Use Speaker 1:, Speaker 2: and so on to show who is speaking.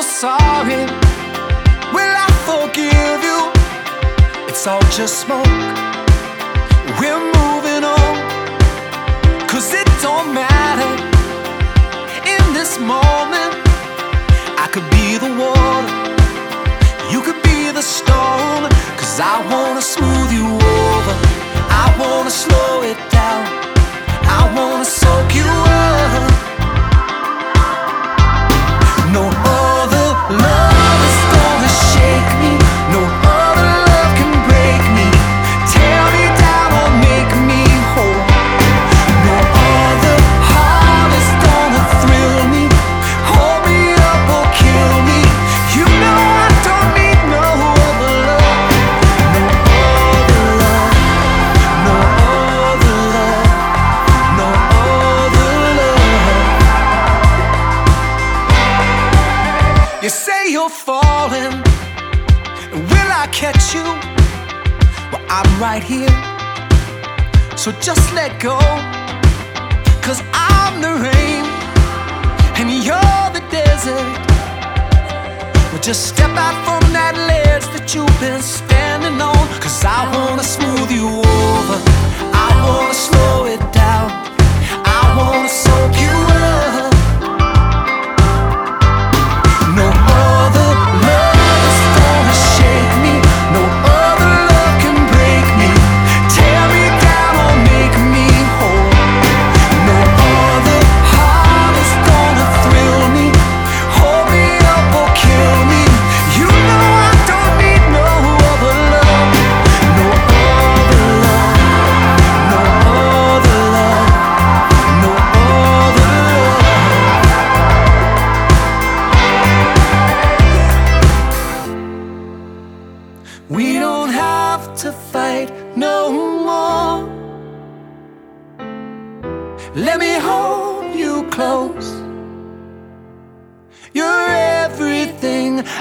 Speaker 1: sorry. Will I forgive you? It's all just smoke. We're moving on, 'cause it don't matter. In this moment, I could be the water, you could be the stone. 'Cause I wanna smooth you over, I wanna slow it down, I wanna soak you up. No other love is gonna shake me, no other love can break me, tear me down or make me whole. No other heart is gonna thrill me, hold me up or kill me. You know I don't need no other love, no other love, no other love, no other love. You say you're falling, will I catch you? Well, I'm right here, so just let go. 'Cause I'm the rain and you're the desert. Well, just step out from that ledge that you've been standing on. 'Cause I wanna smooth you over, I wanna slow it down, I wanna soak you up. No other love is gonna shake me, no other love can break me, tear me down or make me whole. No other heart is gonna thrill me, hold me up or kill me. You know I don't need no other love, no other love, no other love, no other love. We don't have to fight no more. Let me hold you close. You're everything